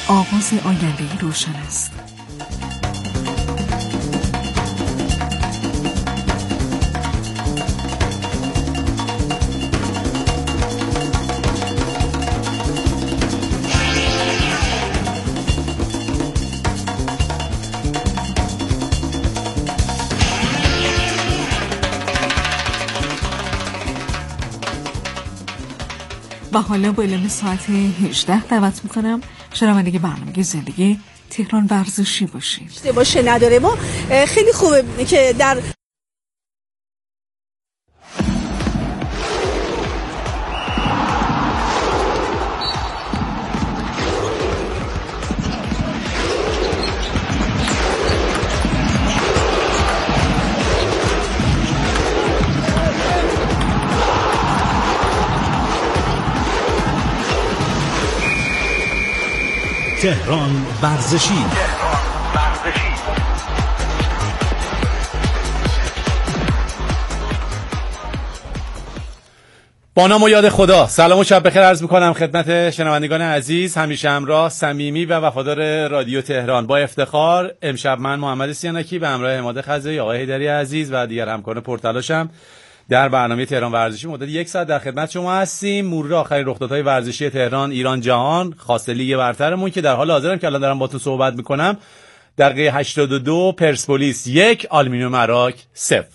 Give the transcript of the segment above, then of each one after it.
آغاز آینده‌ای روشن است. و حالا با اعلام ساعت 18 دعوت میکنم شنونده برنامه زندگی تهران ورزشی باشید. باشه نداره ما خیلی خوبه که در تهران ورزشی. با نام و یاد خدا سلام و شب بخیر عرض میکنم خدمت شنوندگان عزیز، همیشه همراه، صمیمی و وفادار رادیو تهران. با افتخار امشب من محمد سیانکی به همراه حماد خزایی، آقای حیدری عزیز و دیگر همکاران پرتلاشم در برنامه تهران ورزشی مدت 1 ساعت در خدمت شما هستیم. مرور آخرین رخدادهای ورزشی تهران، ایران، جهان، خاصه لیگ برترمون که در حال حاضرم که الان دارم باهاتون صحبت میکنم. دقیقه 82 پرسپولیس 1 آلومینیوم عراق 0.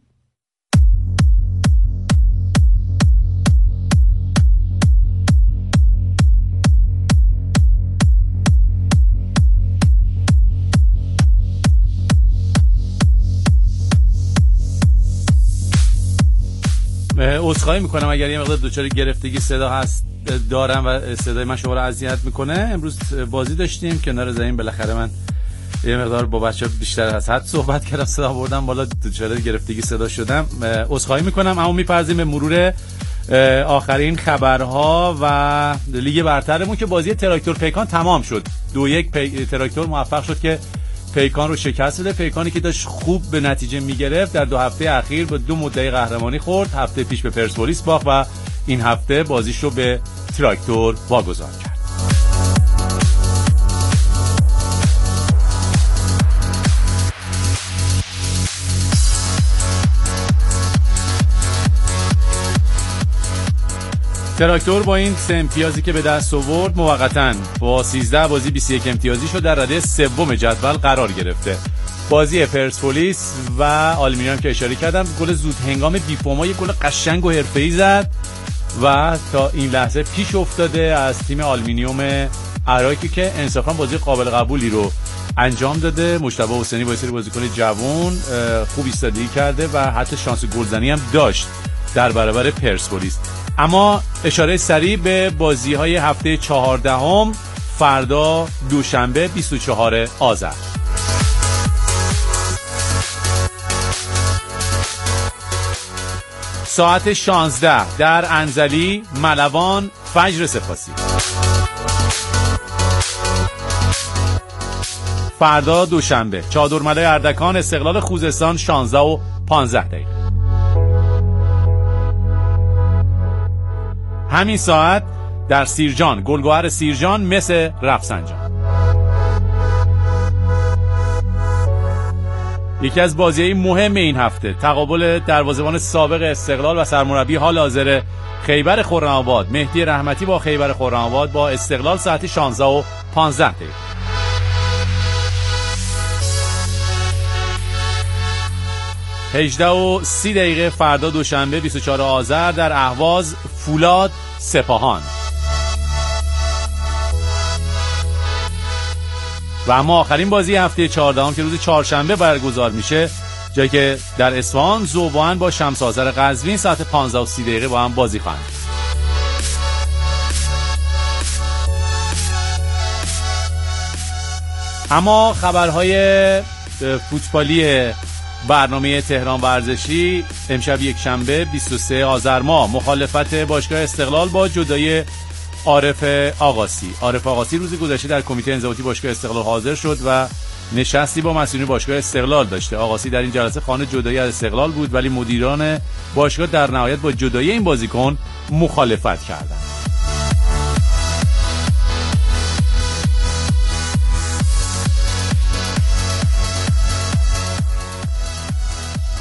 عذرخواهی میکنم اگر یه مقدار دوچار گرفتگی صدا هست دارم و صدای من شما رو اذیت میکنه. امروز بازی داشتیم کنار زمین، بالاخره من یه مقدار با بچه‌ها بیشتر از حد صحبت کردم، صدا بردم بالا، دوچار گرفتگی صدا شدم. عذرخواهی میکنم. اما میپرزیم به مرور آخرین خبرها و لیگ برترمون که بازی تراکتور پیکان تمام شد. 2-1 تراکتور موفق شد که پیکان رو شکست بده. پیکانی که داشت خوب به نتیجه میگرفت در 2 هفته اخیر با 2 مدعی قهرمانی خورد. هفته پیش به پرسپولیس باخت و این هفته بازیش رو به تراکتور واگذار کرد. تراکتور با این 3 امتیازی که به دست آورد موقتاً با 13 بازی 21 امتیازی شد در رده سوم جدول قرار گرفته. بازی پرسپولیس و آلومینیوم که اشاره کردم، گل زود هنگام بیفوما، یک گل قشنگ و حرفه‌ای زد و تا این لحظه پیش افتاده از تیم آلومینیوم عراقی که انصافاً بازی قابل قبولی رو انجام داده. مجتبی حسینی با سری بازیکن جوان خوب ایستادگی کرده و حتی شانس گلزنی هم داشت در برابر پرسپولیس. اما اشاره سریع به بازی‌های هفته 14 فردا دوشنبه 24 آذر. ساعت 16 در انزلی ملوان فجر سپاسی. فردا دوشنبه چادرملای اردکان استقلال خوزستان 16 و 15 دقیقه. همین ساعت در سیرجان گلگهر سیرجان مثل رفسنجان. یکی از بازی‌های مهم این هفته تقابل دروازه‌بان سابق استقلال و سرمربی حال حاضر خیبر خرم‌آباد مهدی رحمتی با خیبر خرم‌آباد با استقلال ساعت 16 و 15 دقیقه. 18 و 30 دقیقه فردا دوشنبه 24 آذر در اهواز فولاد سپاهان. و اما آخرین بازی هفته 14 که روز چهارشنبه برگزار میشه، جایی که در اصفهان ذوبان با شمس آذر قزوین ساعت 15 و 30 دقیقه با هم بازی خواهند. اما خبرهای فوتبالی برنامه تهران ورزشی امشب یک شنبه 23 آذر ماه، مخالفت باشگاه استقلال با جدایی عارف آقاسی. عارف آقاسی روز گذشته در کمیته انضباطی باشگاه استقلال حاضر شد و نشستی با مسئولین باشگاه استقلال داشته. آقاسی در این جلسه خواهان جدایی از استقلال بود، ولی مدیران باشگاه در نهایت با جدایی این بازیکن مخالفت کردند.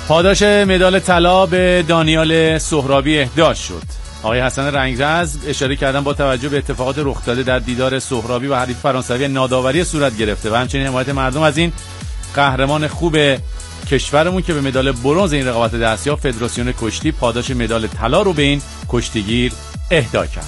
پاداش مدال طلا به دانیال سهرابی اهدا شد. آقای حسن رنگرز اشاره کردن با توجه به اتفاقات رخ داده در دیدار سهرابی و حریف فرانسوی ناداوری صورت گرفته و همچنین حمایت مردم از این قهرمان خوب کشورمون که به مدال برنز این رقابت دست یافت، فدراسیون کشتی پاداش مدال طلا رو به این کشتیگیر اهدا کرد.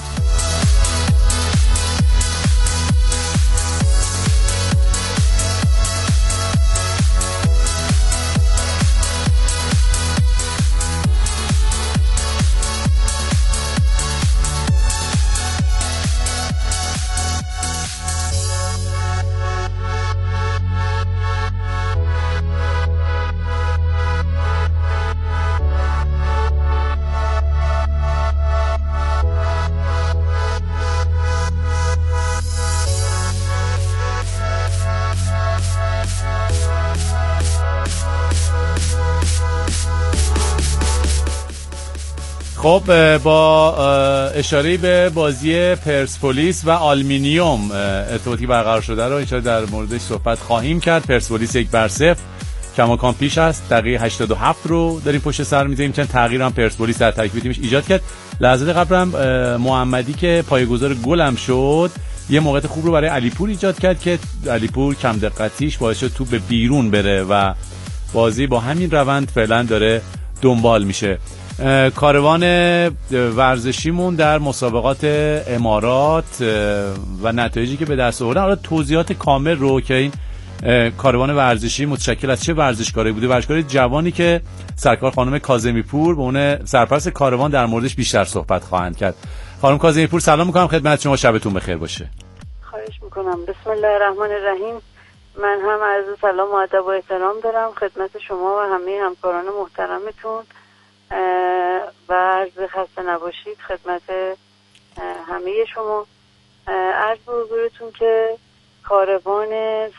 خب با اشاره به بازی پرسپولیس و آلومینیوم ارتباطی برقرار شده رو ان در موردش صحبت خواهیم کرد. پرسپولیس 1-0 کماکان پیش است. دقیقه 87 رو داریم پشت سر می‌ذاریم. چند تغییر هم پرسپولیس در ترکیب تیمش ایجاد کرد. لحظات قبل هم محمدی که پایه‌گذار گل هم شد یه موقعیت خوب رو برای علیپور ایجاد کرد که علیپور کم دقتیش باعث شد توپ به بیرون بره و بازی با همین روند فعلا داره دنبال میشه. کاروان ورزشیمون در مسابقات امارات و نتایجی که به دست آوردن، حالا توضیحات کامل رو که این کاروان ورزشی متشکل از چه ورزشکاری بوده، ورزشکار جوانی که سرکار خانم کاظمی پور به اون سرپرست کاروان در موردش بیشتر صحبت خواهند کرد. خانم کاظمی پور سلام میکنم خدمت شما، شبتون بخیر باشه. خواهش میکنم. بسم الله الرحمن الرحیم. من هم عرض سلام و ادب و احترام دارم خدمت شما و همه همکاران محترمتون و عرض خسته نباشید خدمت همه شما. عرض به حضورتون که کاروان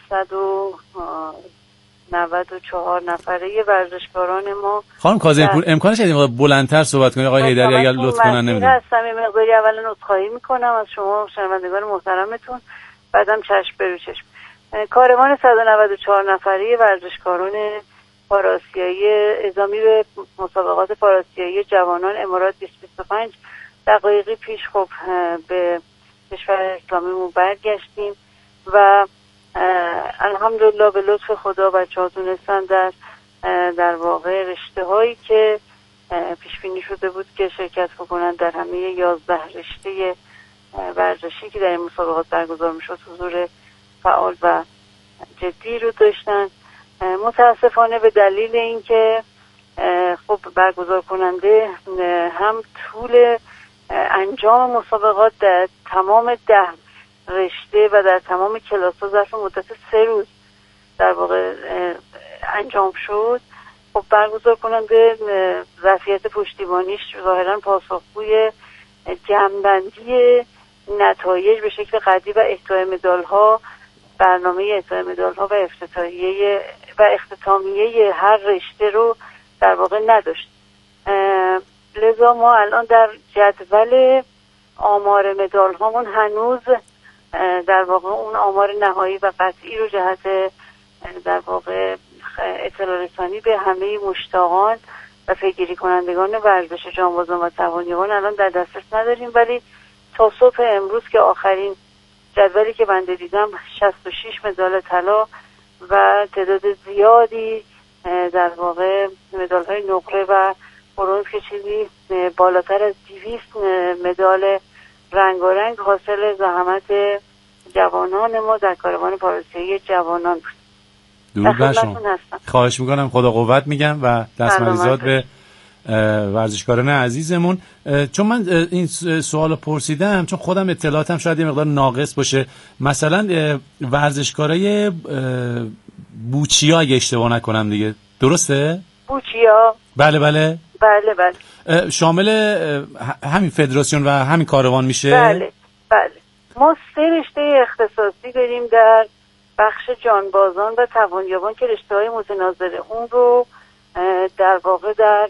194 نفره ورزشکاران ما. خانم کاظمی پور امکانش هست بلندتر صحبت کنید آقای حیدری اگر لطف کنن؟ نمیدونم هستم یه مقداری اولا عذرخواهی میکنم از شما شنوندگان محترمتون، بعدم چشم برو چشم. کاروان 194 نفره ورزشکاران پاراسیایی اعزامی به مسابقات پاراسیایی جوانان امارات 2025 دقایقی پیش خب به کشور اسلامیمون برگشتیم و الحمدلله به لطف خدا بچه‌ها تونستن در واقع رشته‌هایی که پیش بینی شده بود که شرکت بکنن در همه 11 رشته ورزشی که در این مسابقات برگزار میشد حضور فعال و جدی رو داشتن. متاسفانه به دلیل اینکه خب برگزار کننده هم طول انجام مسابقات در تمام 10 رشته و در تمام کلاس‌ها ظرف مدت 3 روز در واقع انجام شد، خب برگزار کننده ظرفیت پشتیبانیش ظاهراً پاسخگوی جمع‌بندی نتایج به شکل قطعی و اهدای مدال‌ها، برنامه اهدای مدال‌ها و اختتامیه هر رشته رو در واقع نداشت. لذا ما الان در جدول آمار مدال‌هامون هنوز در واقع اون آمار نهایی و قطعی رو جهت در واقع اطلاع رسانی به همه مشتاقان و پیگیری کنندگان ورزش جانبازان و توانیان الان در دسترس نداریم، ولی تا صبح امروز که آخرین جدولی که بنده دیدم 66 مدال طلا و تعداد زیادی در واقع مدال‌های نقره و برنز که چیزی بالاتر از 200 مدال رنگارنگ حاصل زحمت جوانان ما در کاروان پاراسیایی جوانان بود. درود بر شما. خواهش میکنم، خدا قوت میگم و دستمزد به ورزشکاران عزیزمون. چون من این سوالو پرسیدم چون خودم اطلاعاتم شاید یه مقدار ناقص باشه، مثلا ورزشکارای بوچیا اگه اشتباه نکنم دیگه، درسته؟ بوچیا؟ بله بله بله بله شامل همین فدراسیون و همین کاروان میشه؟ بله بله. ما 3 رشته اختصاصی داریم در بخش جانبازان و توانیابان که رشته‌های متناظره اون رو در واقع در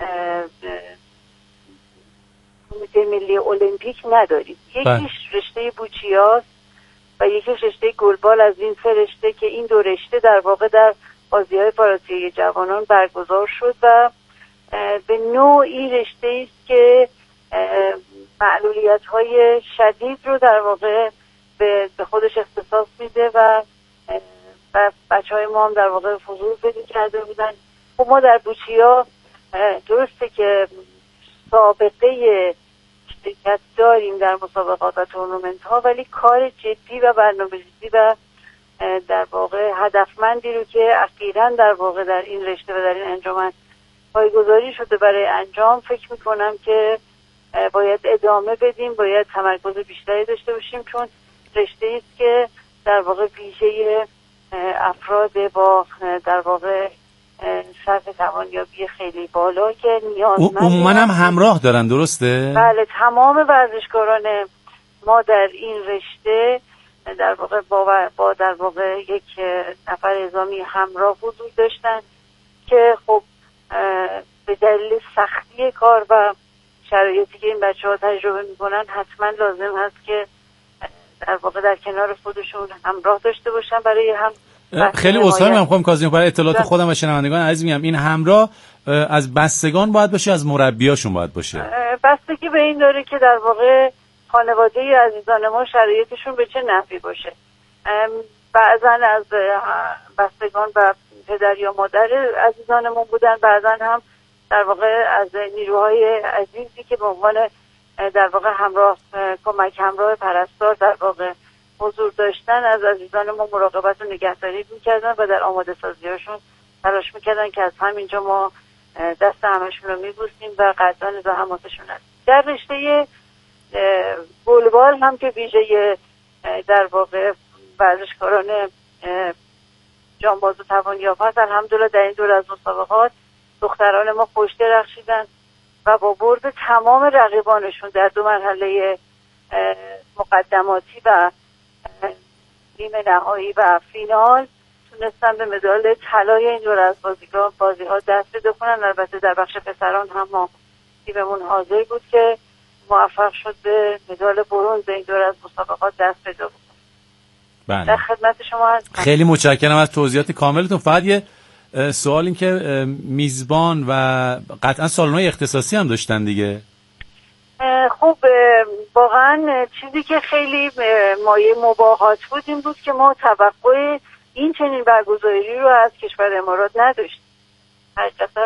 کمیته ملی المپیک نداریم. یکیش رشته بوچیاست و یکیش رشته گلبال. از این 3 رشته که این 2 رشته در واقع در بازی‌های پاراسیایی جوانان برگزار شد و به نوعی رشته‌ای است که معلولیت‌های شدید رو در واقع به خودش اختصاص میده و بچه‌های ما هم در واقع حضور پیدا کرده بودن. خب ما در بوچیا درسته که سابقه شرکت داریم در مسابقات و تورنمنت ها، ولی کار جدی و برنامه‌ریزی و در واقع هدفمندی رو که اخیراً در واقع در این رشته و در این انجمن پایه‌گذاری شده برای انجام، فکر میکنم که باید ادامه بدیم، باید تمرکز بیشتری داشته باشیم، چون رشته است که در واقع ویژه افراد با در واقع سطح توانیابی خیلی بالا که نیازمند عموماً هم همراه دارن، درسته؟ بله، تمام ورزشکاران ما در این رشته در واقع با در واقع یک نفر اعزامی همراه حضور داشتن که خب به دلیل سختی کار و شرایطی که این بچه‌ها تجربه می‌کنن حتما لازم هست که در واقع در کنار خودشون همراه داشته باشن برای هم. خیلی عذرخواهی می‌کنم کاظم، برای اطلاعات خودم و شنوندگان عزیز میگم این همراه از بستگان باید باشه، از مربیاشون باید باشه؟ بستگی به این داره که در واقع خانواده عزیزان ما شرایطشون به چه نحوی باشه. بعضا از بستگان و پدر یا مادر عزیزانمون بودن، بعضا هم در واقع از نیروهای عزیزی که به عنوان در واقع همراه کمک همراه پرستار در واقع حضور داشتن از عزیزان ما مراقبت و نگهداری میکردن و در آماده سازی‌هاشون تلاش میکردن که از همینجا ما دست همشون رو میبوسیم و قدردان زحماتشون هستیم. در رشته گلبال هم که ویژه در واقع ورزشکاران جانباز و توانیاب هست، الحمدلله در این دور از مسابقات دختران ما خوش درخشیدن و با برد تمام رقیبانشون در 2 مرحله مقدماتی و نیمه نهایی و فینال تونستن به مدال طلای این دور از بازی‌ها دست پیدا کنن. البته در بخش پسران هم ما تیممون حاضر بود که موفق شد به مدال برنز این دور از مسابقات دست پیدا کنه. بله. در خدمت شما هستم. خیلی متشکرم از توضیحات کاملتون. فقط یه سوال این که میزبان و قطعا سالن‌های اختصاصی هم داشتن دیگه؟ خب واقعا چیزی که خیلی مایه مباهات بود این بود که ما توقع این چنین برگزاری رو از کشور امارات نداشتیم. حقیقتا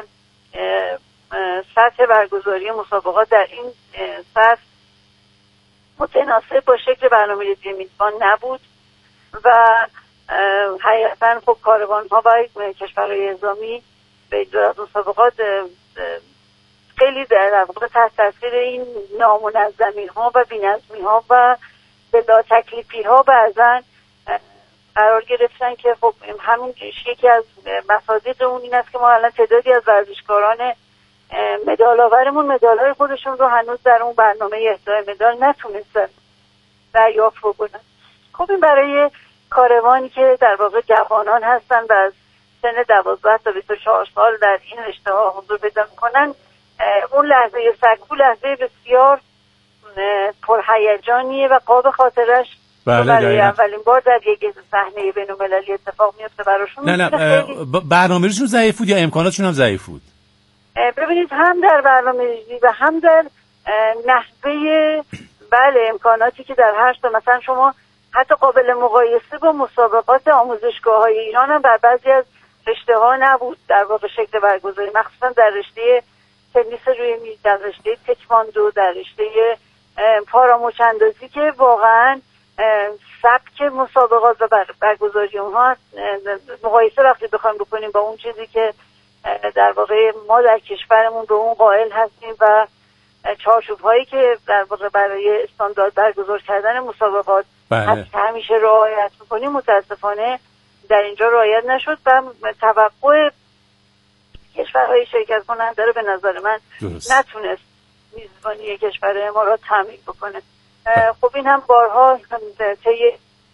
سطح برگزاری مسابقات در این سطح متناسب با شکل برنامه‌ریزی میزبان نبود و حقیقتا خب کاروان‌ها و کشورهای اعزامی به دور از مسابقات خیلی در واقع تحت تاثیر این نامنظمی‌ها و بی‌نظمی‌ها و بلا تکلیفی‌ها بعضاً قرار گرفتن که خب همین یکی از مصادیق اون این است که ما الان تعدادی از ورزشکاران مدال آورمون مدال‌های خودشون رو هنوز در اون برنامه اهدای مدال نتونستن دریافت بکنن. خب این برای کاروانی که در واقع جوانان هستن و از سن 12 تا 24 سال در این رشته‌ها حضور پیدا می‌کنن، اون لحظه سکو لحظه بسیار پرهیجانیه و قاب خاطرش برای اولین بار در یک صحنه بین‌المللی اتفاق میفته براشون. نه برنامه‌ریزیشون ضعیف بود یا امکاناتشون هم ضعیف بود؟ ببینید هم در برنامه‌ریزی و هم در نحوه امکاناتی که در هر تا مثلا شما حتی قابل مقایسه با مسابقات آموزشگاه‌های ایران هم در بعضی از رشته‌ها نبود در واقع شکل برگزاری، مخصوصا در رشته تنیس روی میز، در رشته تکواندو، در رشته پاراموش اندازی که واقعا سبک مسابقات و برگزاری اونها مقایسه وقتی بخوایم بکنیم با اون چیزی که در واقع ما در کشورمون به اون قائل هستیم و چارچوب‌هایی که در واقع برای استاندارد برگزار کردن مسابقات همیشه رعایت می‌کنیم متاسفانه در اینجا رعایت نشد و توقع کشورهای شرکت کننده رو به نظر من نتونست میزبانی کشور امارات تامین بکنه. خب این هم بارها طی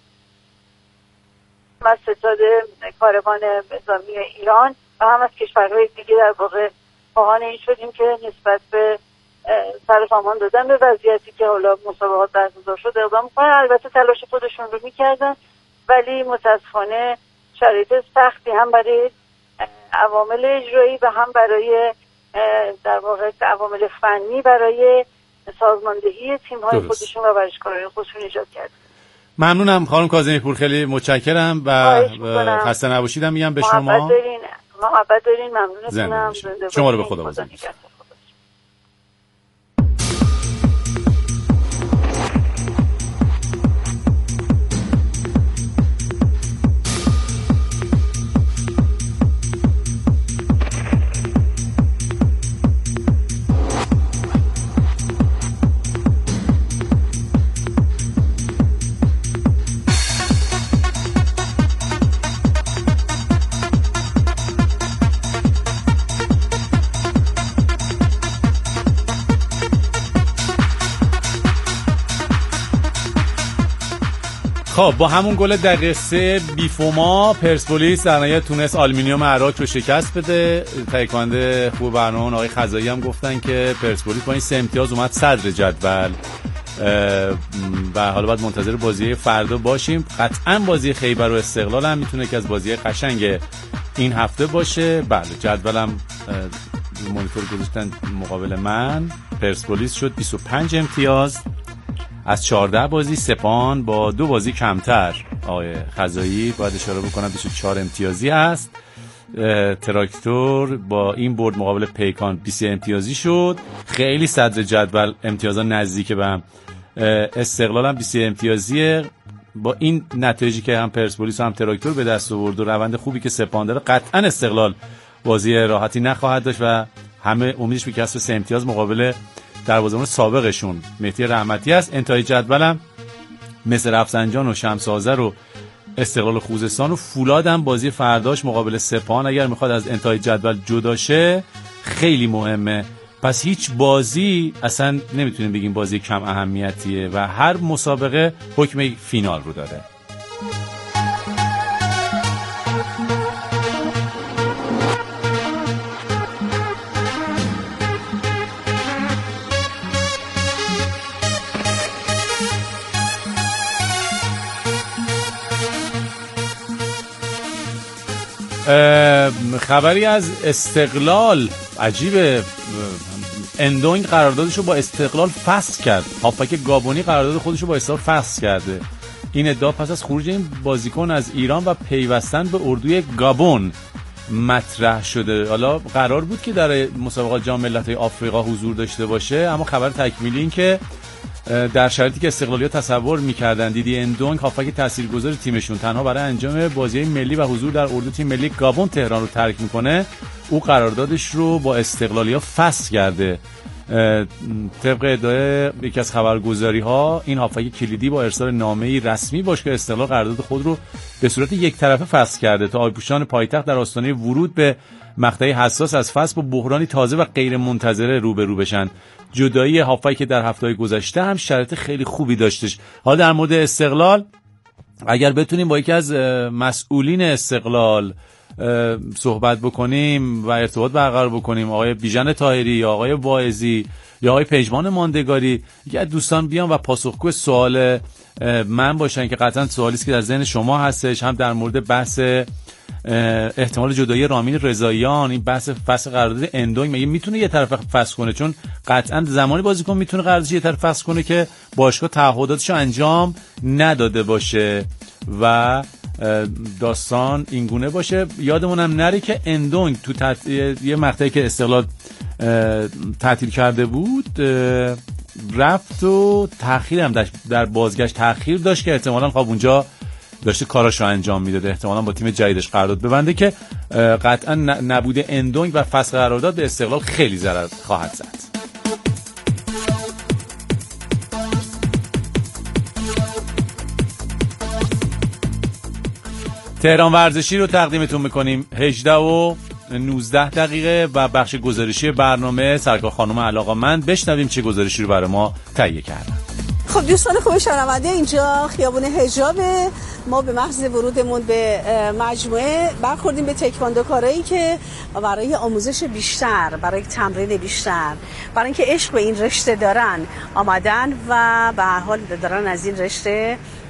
از ستاد کاروان نظامی ایران و هم از کشورهای دیگه در واقع خواهان این شدیم که نسبت به سر سامان دادن به وضعیتی که حالا مسابقات برگزار شد اقدام کنن. البته تلاش خودشون رو میکردن ولی متاسفانه شرایط سختی هم برای عوامل اجرایی و هم برای در واقع عوامل فنی برای سازماندهی تیم‌های خودشون و ورزشکاران خودشون ایجاد کرد. ممنونم خانم کاظمی پور، خیلی متشکرم و خسته نباشیدم میگم به شما. محبت دارین. ممنونتونم. شما رو به خدا بزن. خب با همون گل دقیقه 3 بیفوما پرسپولیس در نهایت تونست آلومینیوم عراق رو شکست بده. تهیه‌کننده خوب برنامه آقای خزایی هم گفتن که پرسپولیس با این 3 امتیاز اومد صدر جدول و حالا باید منتظر بازی فردا باشیم. قطعا بازی خیبر و استقلال هم میتونه که از بازی قشنگ این هفته باشه. بله جدولم مانیتور گذاشتن مقابل من. پرسپولیس شد 25 امتیاز از 14 بازی، سپاهان با 2 بازی کمتر آقای خزایی باید اشاره بکنم 24 امتیازی هست. تراکتور با این برد مقابل پیکان 20 امتیازی شد، خیلی صدر جدول، امتیازها نزدیک به هم. استقلال هم 20 امتیازیه. با این نتایجی که هم پرسپولیس و هم تراکتور به دست آورد و روند خوبی که سپاهان داره، قطعا استقلال بازی راحتی نخواهد داشت و همه امیدش به کسب 3 امتیاز مقابل دروازه‌بان سابقشون مهدی رحمتی است. انتهای جدولم مثل رفسنجان و شمس آذر و استقلال خوزستان و فولاد هم بازی فرداش مقابل سپاهان اگر میخواد از انتهای جدول جدا شه خیلی مهمه. پس هیچ بازی اصلا نمیتونیم بگیم بازی کم اهمیتیه و هر مسابقه حکم فینال رو داره. خبری از استقلال عجیبه. اندونگ قراردادشو با استقلال فسخ کرد. هافبک گابونی قرارداد خودشو با استقلال فسخ کرده. این ادعا پس از خروج این بازیکن از ایران و پیوستن به اردوی گابون مطرح شده. حالا قرار بود که در مسابقات جام ملت‌های آفریقا حضور داشته باشه، اما خبر تکمیلی این که در شرایطی که استقلالی‌ها تصور می‌کردن دیدی اندونگ هافبک تاثیرگذار تیمشون تنها برای انجام بازی ملی و حضور در اردو تیم ملی گابون تهران رو ترک می‌کنه، او قراردادش رو با استقلالی‌ها فسخ کرده. طبق ادعای یکی از خبرگزاری‌ها این هافبک کلیدی با ارسال نامه‌ای رسمی باشگاه استقلال قرارداد خود رو به صورت یک طرفه فسخ کرده تا آبپوشان پایتخت در آستانه ورود به مقطع حساس از فصل با بحرانی تازه و غیر منتظره روبرو بشن. جدایی هافبک که در هفته‌های گذشته هم شرایط خیلی خوبی داشتش. حالا در مورد استقلال اگر بتونیم با یکی از مسئولین استقلال صحبت بکنیم و ارتباط برقرار بکنیم، آقای بیژن طاهری یا آقای واعظی یا آقای پژمان ماندگاری، یکی از دوستان بیان و پاسخگو سوال من باشن که قطعا سوالی است که در ذهن شما هستش، هم در مورد بحث احتمال جدایی رامین رضاییان، این بحث فسخ قرارداد اندونگ مگه میتونه یه طرف فسخ کنه؟ چون قطعا زمانی بازیکن میتونه قراردادش یه طرف فسخ کنه که باشگاه تعهداتشو انجام نداده باشه و داستان اینگونه باشه. یادمون هم نره که اندونگ تو یه مقطعی که استقلال تعطیل کرده بود رفت و تأخیر هم در بازگشت تأخیر داشت که احتمالاً خب اونجا داشته کاراشو انجام میداده، احتمالاً با تیم جدیدش قرارداد ببنده که قطعا نبود اندونگ و فسخ قرارداد به استقلال خیلی ضرر خواهد زد. تهران ورزشی رو تقدیمتون میکنیم. 18 و 19 دقیقه و بخش گزارشی برنامه سرکار خانم علاقه‌مند. بشنویم چه گزارشی رو برای ما تهیه کردن. خب دوستان خوب شنونده، اینجا خیابون حجاب، ما به محض ورودمون به مجموعه برخوردیم به تکواندوکارایی که برای آموزش بیشتر، برای تمرین بیشتر، برای اینکه عشق به این رشته دارن آمدن و به هر حال دارن از این رشته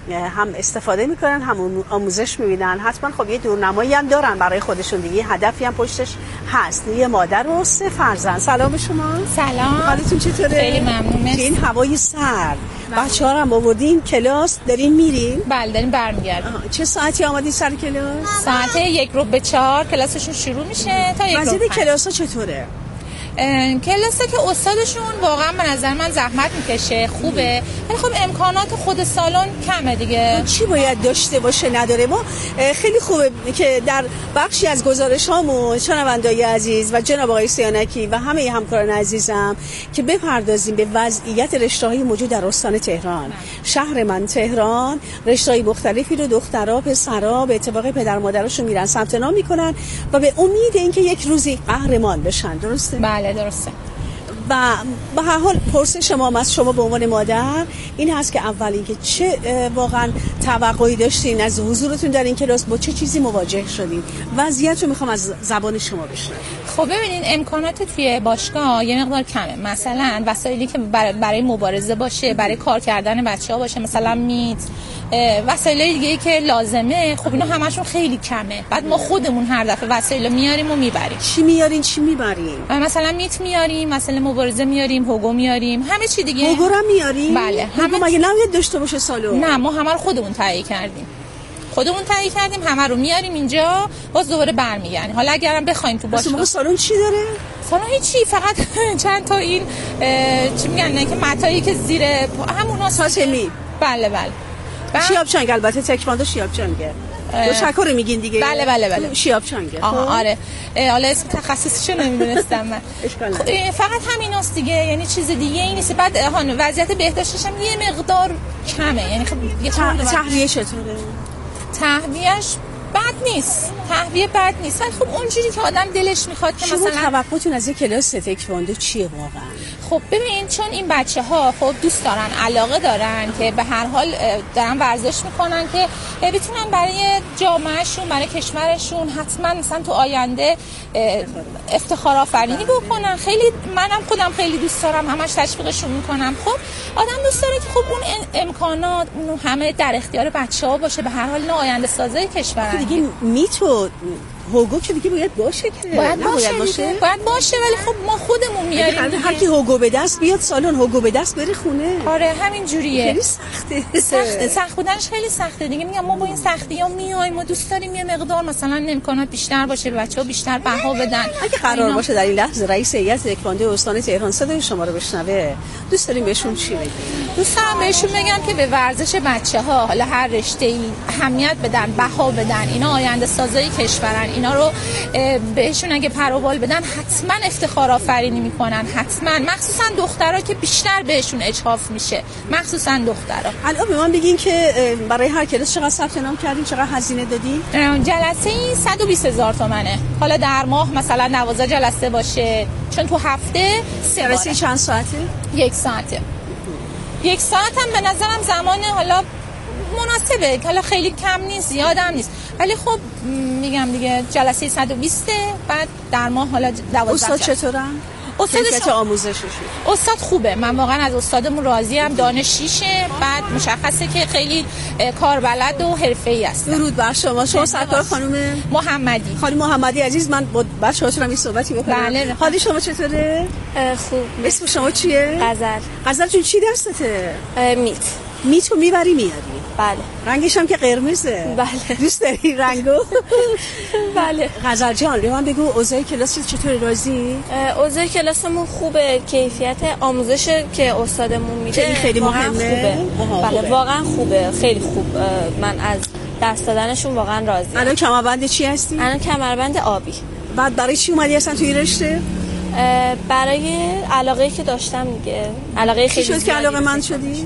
هم استفاده میکنن هم آموزش میبینن. حتما خب یه دورنمایی هم دارن برای خودشون دیگه، هدفی هم پشتش هست. یه مادر و 3 فرزند. سلام شما. سلام، حالتون چطوره؟ خیلی ممنون. این هوای سرد بچه‌ها رو هم آوردین کلاس، دارین میرین؟ بله داریم برمیگردیم. چه ساعتی آمدین سر کلاس؟ ساعت 1:45 کلاسشون شروع میشه تا 1:05. وضعیت کلاس ها چطوره؟ کلاسه که استادشون واقعا به نظر من زحمت میکشه، خوبه، ولی خب امکانات خود سالن کمه دیگه. چی باید داشته باشه نداره؟ ما خیلی خوبه که در بخشی از گزارش هامون شنوندای عزیز و جناب آقای سیانکی و همه همکاران عزیزم که بپردازیم به وضعیت رشته‌های موجود در استان تهران. شهر من تهران رشته‌های مختلفی رو دخترها پسرها به اتفاق پدر مادرشون میرن ثبت نام میکنن و به امید اینکه یک روزی قهرمان بشن. درسته؟ بله درسته. و به هر حال پرسش شما از شما به عنوان مادر این هست که اول اینکه چه واقعا توقعی داشتین از حضورتون در این کلاس، با چه چیزی مواجه شدین؟ وضعیت رو میخوام از زبان شما بشنوم. خب ببینین امکانات توی باشگاه یه مقدار کمه. مثلا وسایلی که برای مبارزه باشه، برای کار کردن بچه‌ها باشه، مثلا میت، وسایل دیگه که لازمه، خب اینا همشون خیلی کمه. بعد ما خودمون هر دفعه وسایل میاریم و میبریم. چی میارین چی میبرین؟ مثلا میت میاریم، مثلا مبارزه میاریم، هوگو میاریم، همه چی دیگه. هوگو رو میاریم؟ بله. همه مگه نباید داشته باشه سالن؟ نه، ما همه رو خودمون تهیه کردیم. همه رو میاریم اینجا، باز دوباره برمیگردیم. حالا اگرم بخوایم تو باشگاه سالن چی داره؟ سالن هیچی، فقط چند تا این چی میگن که متایی که زیر همونا ساتمی. بله. شیاب چنگ، البته تکواندو شیاب چنگه. شکر رو میگین دیگه. بله. شیاب چنگه. آره. حالا اسم تخصصشو نمیدونستم من. فقط همیناست دیگه، یعنی چیز دیگه ای نیست. بعد وضعیت بهداشتش هم یه مقدار کمه، یعنی خب یه تهویه چطوره؟ تهویهش بد نیست، ولی خب اونجوری که آدم دلش میخواد که مثلا. توقعتون از کلاس تکواندو چیه واقعا؟ خب ببین، چون این بچه‌ها خب دوست دارن، علاقه دارن که به هر حال دارن ورزش میکنن که بتونن برای جامعهشون، برای کشورشون حتما مثلا تو آینده افتخار آفرینی بکنن. خیلی منم خودم خیلی دوست دارم، همش تشویقشون میکنم. خب آدم دوست داره که خب اون امکانات اون همه در اختیار بچه‌ها باشه، به هر حال نه آینده سازای کشورن. دیگه میتو هوگو که دیگه باید باشه که باید باشه ولی خب ما خودمون میاریم. هر کی هوگو به دست بیاد سالن، هوگو به دست بره خونه. آره همین جوریه. خیلی سخت بودنش خیلی سخته دیگه. میگم ما با این سختی‌ها میایم، ما دوست داریم یه مقدار مثلا امکانات بیشتر باشه، بچه‌ها بیشتر بها بدن. اگه قرار باشه در این لحظه رئیس هیئت تکواندو استان تهران صدای شما رو بشنوه، دوست داریم بهشون چی بگید؟ دوست دارم بهشون بگم که به ورزش بچه‌ها، حالا هر رشته‌ای اهمیت بدن، بها بدن. اینا آینده سازای کشورن. اینا رو بهشون اگه پروبال بدن حتما افتخار آفرینی میکنن، حتما. مخصوصا دخترها که بیشتر بهشون اجحاف میشه، مخصوصا دخترها. الان به من بگین که برای هر کلاس چقدر ثبت نام کردین، چقدر هزینه دادین؟ جلسه 120,000 تومانه. حالا در ماه مثلا 12 جلسه باشه، چون تو هفته 3 باره. جلسه چند ساعته؟ 1 ساعته. 1 ساعت هم به نظرم زمان حالا مناسبه، حالا خیلی کم نیست، زیاد هم نیست، ولی خب میگم دیگه جلسه 120 بعد در ماه حالا 12. استاد چطورن؟ استاد آموزششون استاد خوبه، من واقعا از استادمون راضیم، دانشیشه، بعد مشخصه که خیلی کاربلد و حرفه‌ای است. درود بر شما. شما سرکار خانم محمدی. خانم محمدی عزیز، من با بچه‌هاتون هم این صحبتی بکنم. بله. حال شما چطوره؟ خوب. اسم شما چیه؟ غزل جون چی دستته؟ میتو میبری میاری؟ بله. رنگش هم که قرمزه. بله. دوست داری رنگو؟ بله. غزل جان به من بگو اوضاع کلاس چطوره، راضی؟ اوضاع کلاسمون خوبه، کیفیت آموزش که استادمون میده خیلی مهمه. بله واقعا خوبه، خیلی خوب. من از درس دادنشون واقعا راضیم. الان کمربند چی هستی؟ الان کمربند آبی. بعد برای چی اومدی اصلا توی رشته؟ برای علاقه‌ای که داشتم دیگه. علاقه خیلی شد که علاقه من شدی؟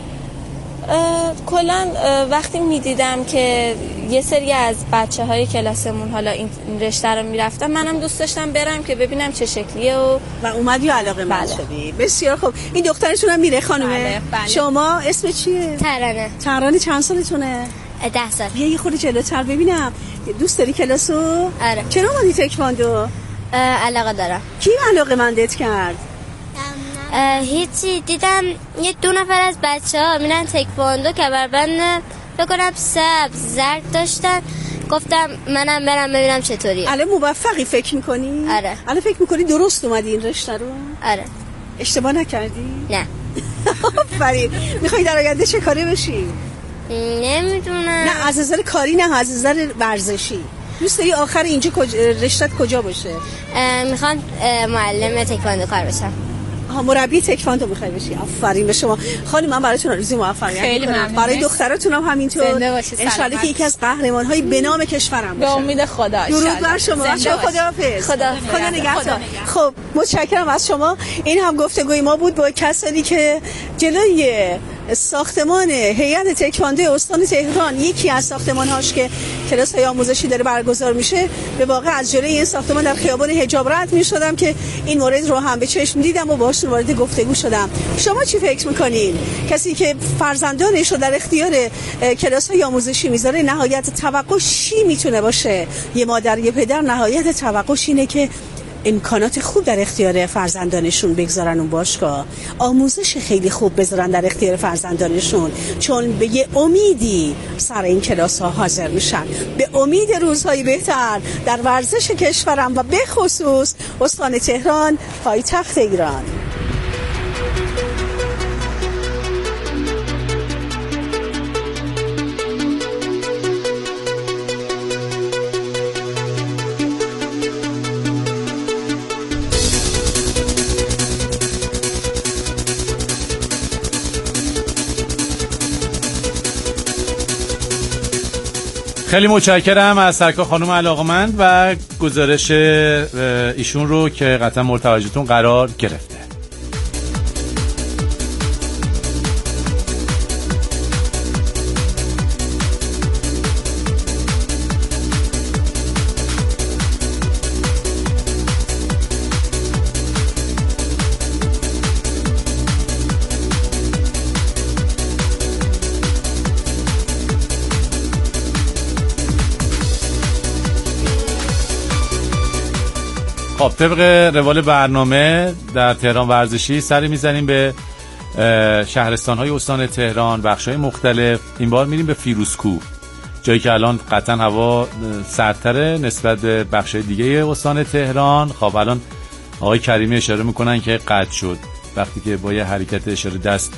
کلا وقتی میدیدم که یه سری از بچه‌های کلاسمون حالا این رشته رو میرفتن، منم دوست داشتم برم که ببینم چه شکلیه و اومدی علاقه من شدی. بسیار خوب. این دخترتون هم میره خانومه؟ بله. شما اسم چیه؟ ترانه. چند سالتونه؟ 10 سال. یه خورده جلوتر ببینم. دوست داری کلاسو؟ آره. چرا اومدی تکواندو؟ علاقه دارم. کی علاقه مندت کرد؟ هیچی، دیدم یه 2 نفر از بچه‌ها میرن تکواندو کمربند فکر کنم سبز زرد داشتن، گفتم منم برم ببینم چطوریه. الان موفقی فکر میکنی؟ آره. الان فکر میکنی درست اومدی این رشته رو؟ آره. اشتباه نکردی؟ نه. آفرین. میخوای در آینده چه کاره بشی؟ نمیدونم. نه از نظر کاری، نه از نظر ورزشی. دوست داری آخر اینجا رشتت کجا باشه؟ میخوام معلم تکواندو کار بشم. مربی تکواندو میخوای بشی؟ آفرین به شما. خانم من براتون آرزوی موفقیت میکنم. برای دختراتون هم همینطور. ان شاءالله که یکی از قهرمان‌های به نام کشورم بشه. به امید خدا. درود بر شما. خداحافظ. خدا نگهدار. خب متشکرم از شما. این هم گفتگوی ما بود با کسانی که جلوی ساختمان هیئت تکواندو استان تهران، یکی از ساختمان‌هاش که کلاس‌های آموزشی داره برگزار میشه، به واقع از جلوی این ساختمان در خیابان حجاب رد می‌شدم که این مورد رو هم به چشم دیدم و باهاشون وارد گفتگو شدم. شما چی فکر می‌کنین؟ کسی که فرزندانش رو در اختیار کلاس‌های آموزشی میذاره نهایت توقعش چی میتونه باشه؟ یه مادر یه پدر نهایت توقعش اینه که امکانات خوب در اختیار فرزندانشون بگذارن، اون باشگاه آموزش خیلی خوب بذارن در اختیار فرزندانشون، چون به یه امیدی سر این کلاس ها حاضر میشن، به امید روزهای بهتر در ورزش کشورم و به خصوص استان تهران پایتخت ایران. خیلی متشکرم از سرکار خانم علاقمند و گزارش ایشون رو که قطعا مورد توجهتون قرار گرفته. خب طبق روال برنامه در تهران ورزشی سری میزنیم به شهرستان‌های استان تهران، بخش‌های مختلف. این بار میریم به فیروزکوه، جایی که الان قطعا هوا سردتره نسبت به بخش‌های دیگه استان تهران. خب الان آقای کریمی اشاره میکنن که قطع شد. وقتی که با یه حرکت اشاره دست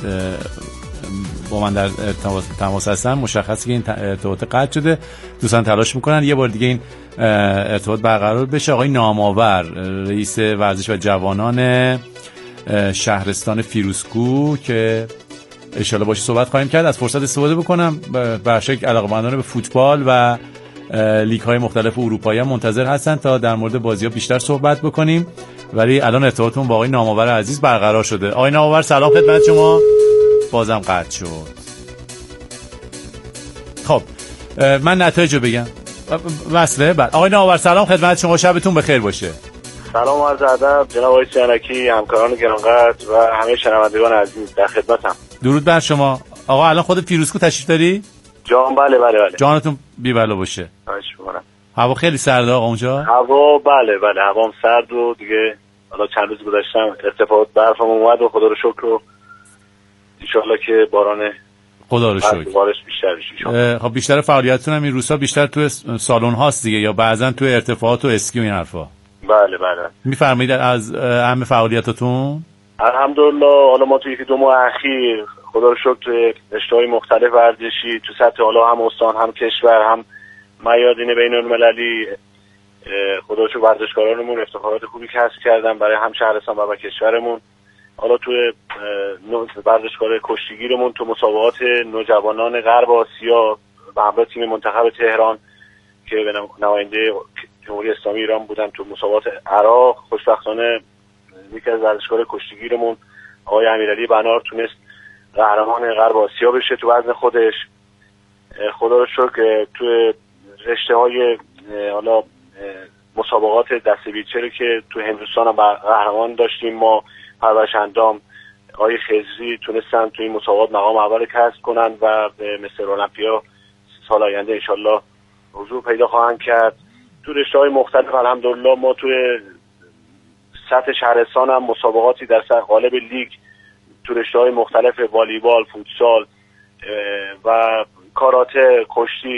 با من در تماس هستن مشخصه که این ارتباط قطع شده. دوستان تلاش میکنن یه بار دیگه این ارتباط برقرار بشه. آقای نامآور رئیس ورزش و جوانان شهرستان فیروزکوه که انشالله باشه صحبت خواهیم کرد. از فرصت استفاده بکنم بخشای علاقه‌مندان به فوتبال و لیگ‌های مختلف اروپایی هم منتظر هستن تا در مورد بازی‌ها بیشتر صحبت بکنیم، ولی الان ارتباطمون با آقای نامآور عزیز برقرار شده. آقای نامآور سلام خدمت شما. بازم قطع شد. خب من نتایج رو بگم. وصله بعد. آقای نامآور سلام خدمت شما، شبتون بخیر باشه. سلام و عرض ادب جناب آقای سیانکی، همکاران گرانقدر و همه شنوندگان عزیز، در خدمتم. درود بر شما. آقا الان خود فیروزکوه تشریف داری؟ جان بله. جانتون بی بلا باشه. خواهش می‌کنم. هوا خیلی سرده آقا اونجا؟ هوا بله هوام سرد و دیگه حالا چند روز گذشتم ارتفاعات برفم اومد و خدا رو شکر و ان شاءالله که باران خدا رو شکر بارش بیشتر بشه. خب بیشتر فعالیتتون هم این روزا بیشتر تو سالن هاست دیگه یا بعضن تو ارتفاعات و اسکی و این حرفا؟ بله میفرمایید از اهم فعالیتاتون؟ الحمدلله حالا ما توی 2 ماه اخیر خدا رو شکر رشته‌های مختلف ورزشی تو سطح حالا هم استان هم کشور هم میادین بین‌المللی خدا رو شکر ورزشکارانمون افتخارات خوبی کسب کردن برای هم شهرستان و کشورمون. حالا تو ورزشکار کشتیگیرمون تو مسابقات نوجوانان غرب آسیا و همراه تیم منتخب تهران که به نماینده جمهوری اسلامی ایران بودن تو مسابقات عراق، خوشبختانه یکی از ورزشکار کشتیگیرمون آقای امیرعلی بنار تونست قهرمان غرب آسیا بشه تو وزن خودش. خدا رو شکر تو رشته‌های حالا مسابقات دسته ویلچر که تو هندوستان هم قهرمان داشتیم ما، پرورش اندام آقای خضری تونستن تو این مسابقات مقام اول کسب کنن و به مستر المپیا سال آینده انشالله حضور پیدا خواهند کرد. تو رشته‌های مختلف الحمدلله ما تو سطح شهرستان هم مسابقاتی در قالب لیگ تو رشته‌های مختلف والیبال، فوتسال و کاراته، کشتی